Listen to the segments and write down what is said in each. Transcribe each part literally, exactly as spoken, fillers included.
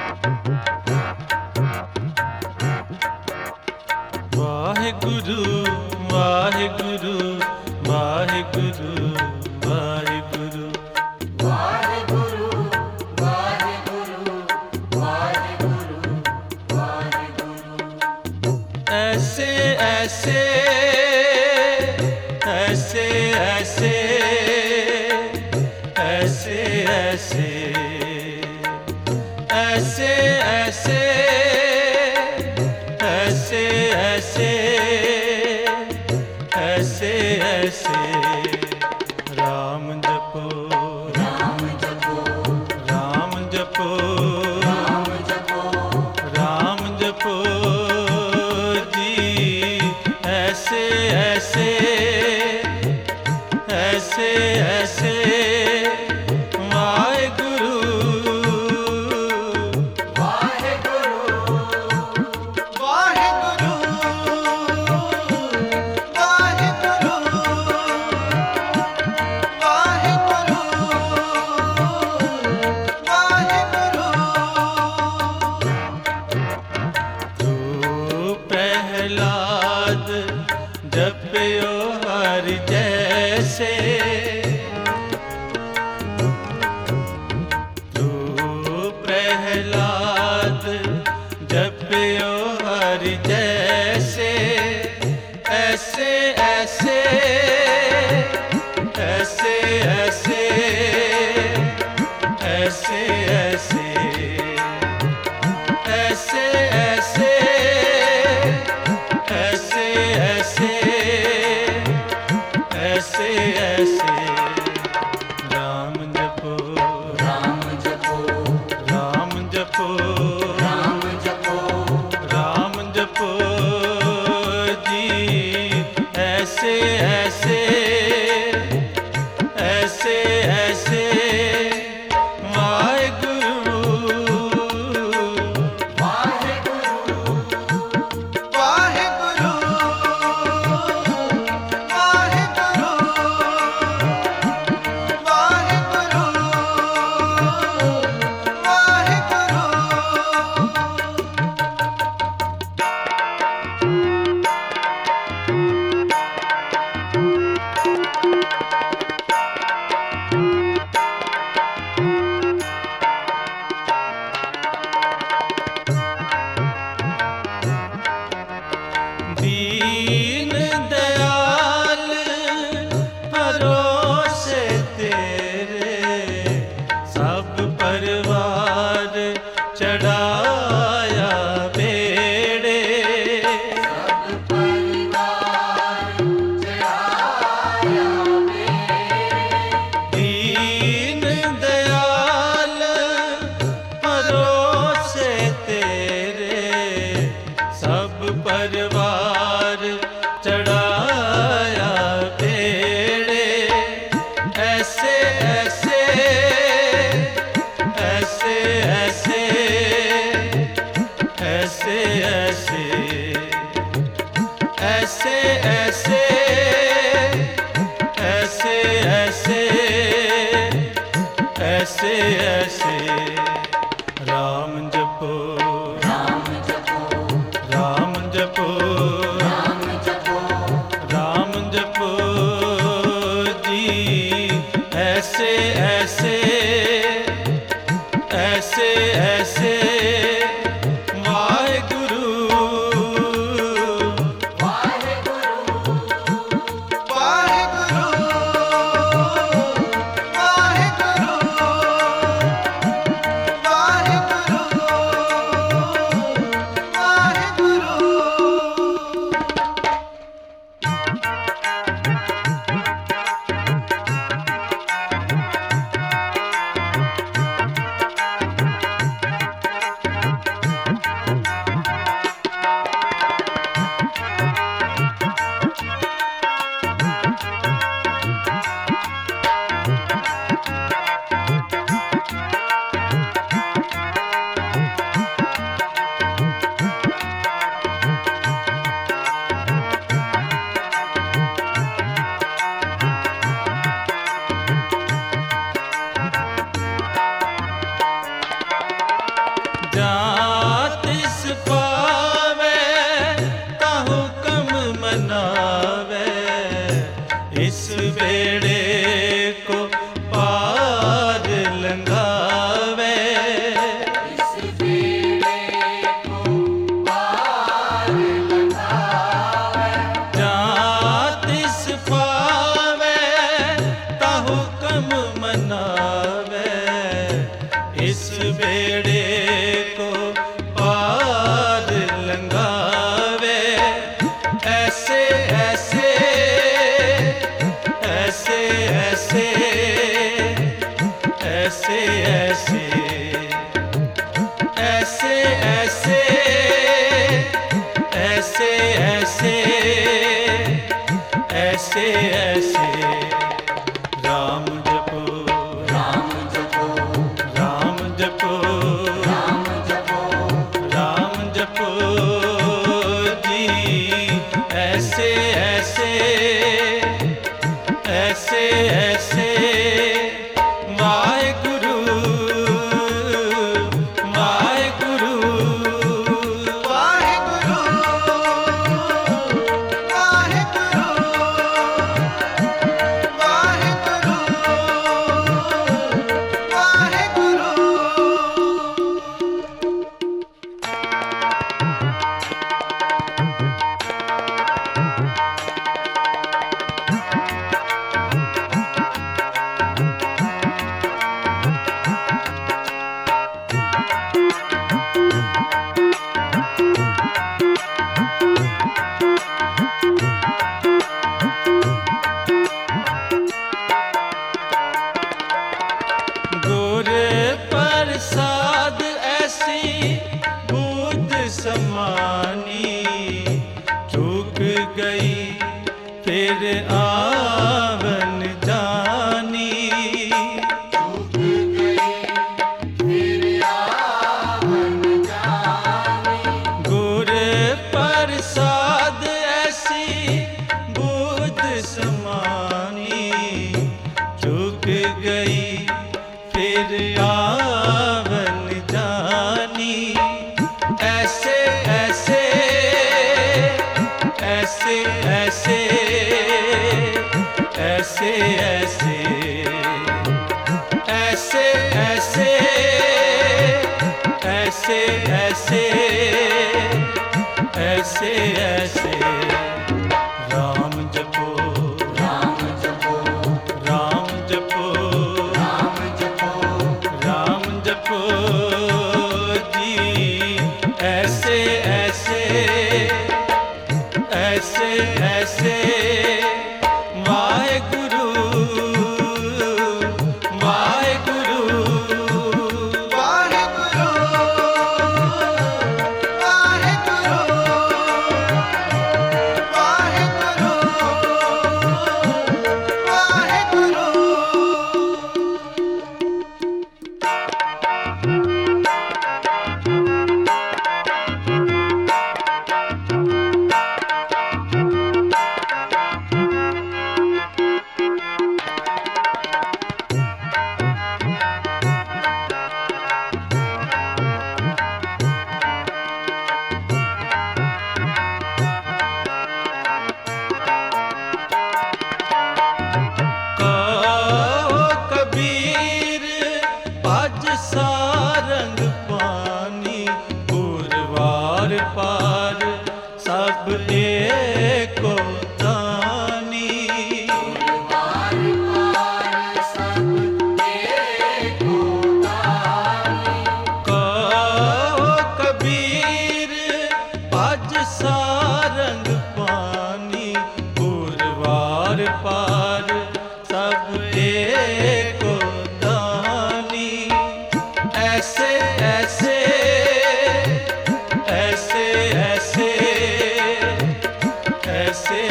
वाहेगुरु वाहेगुरु वाहेगुरु वाहेगुरु वाहेगुरु वाहेगुरु वाहेगुरु वाहेगुरु। ऐसे ऐसे ऐसे ऐसे ऐसे ऐसे ऐसे ऐसे ऐसे ऐसे ऐसे ऐसे राम जपो राम जपो राम जपो राम जपो राम जपो जी। ऐसे ऐसे ऐसे ऐसे वाहेगुरु वाहेगुरु वाहेगुरु वाहेगुरु वाहेगुरु वाहेगुरु। तू प्रहलाद जपयो हरि जैसे, तू प्रहलाद जपयो हरि जैसे। ऐसे ऐसे ऐसे ऐसे ऐसे ऐसे ऐसे ऐसे ऐसे ऐसे ऐसे ऐसे राम जपो राम जपो राम जपो राम जपो राम जपो जी। ऐसे ऐसे ऐसे ऐसे वाहेगुरु वाहेगुरु वाहेगुरु वाहेगुरु वाहेगुरु वाहेगुरु। दीन दयाल भरोसे तेरे सब परिवार चढ़ाया बेड़े। सब परिवार चढ़ाया मेरे। दीन दयाल भरोसे तेरे सब परिवार चढ़ाया बेड़े। ऐसे ऐसे ऐसे ऐसे ऐसे ऐसे ऐसे ऐसे ऐसे ऐसे ऐसे राम जपो राम जपो राम जपो राम जपो राम जपो जी। ऐसे ऐसे ऐसे ऐसे वाहेगुरु वाहेगुरु वाहेगुरु वाहेगुरु वाहेगुरु। इस बेड़े को पार लंघावे। ऐसे ऐसे ऐसे ऐसे ऐसे ऐसे ऐसे ऐसे ऐसे ऐसे ऐसे ऐसे राम जपो राम जपो राम जपो राम जपो राम जपो जी। ऐसे ऐसे ऐसे ऐसे वाहेगुरु वाहेगुरु वाहेगुरु वाहेगुरु वाहेगुरु वाहेगुरु। गुर प्रसाद ऐसी बूंद समानी, चूक गई फिर आवन जानी। चूक गई फिर आवन जानी। गुर प्रसाद ऐसी बूंद समानी, चूक गई फिर आवन जानी। ऐसे ऐसे ऐसे ऐसे ऐसे ऐसे ऐसे ऐसे ऐसे ऐसे ऐसे ऐसे राम जपो राम जपो राम जपो राम जपो राम जपो जी। ऐसे ऐसे ऐसे ऐसे वाहेगुरु वाहेगुरु वाहेगुरु वाहेगुरु वाहेगुरु वाहेगुरु। कहो कबीर भज सारंग पानी, पुरवार पार सब एको दानी। पार पार सब एको दानी। कहो कबीर भज सारंग पानी, पुरवार पार सब एको दानी। ऐसे ऐसे ऐसे ऐसे ऐसे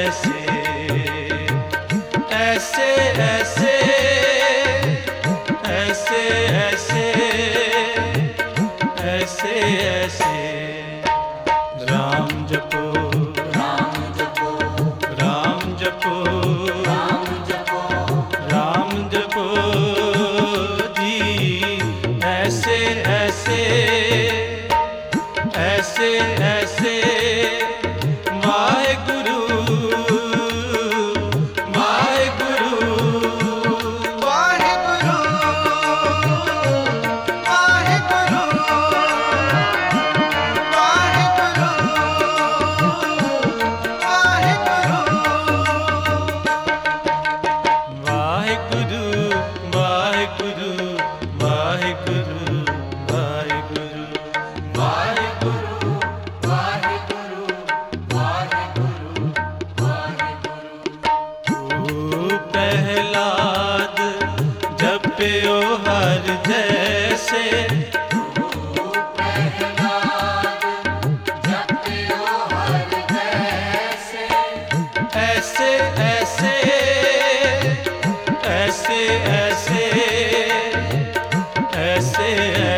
ऐसे ऐसे ऐसे ऐसे ऐसे ऐसे राम जपो राम जपो राम जपो राम जपो राम जपो जी। ऐसे ऐसे ऐसे ऐसे वाहेगुरु वाहेगुरु वाहेगुरु वाहेगुरु वाहेगुरु वाहेगुरु वाहेगुरु वाहेगुरु वाहेगुरु ऐसे ऐसे ऐसे ऐसे ऐसे ऐसे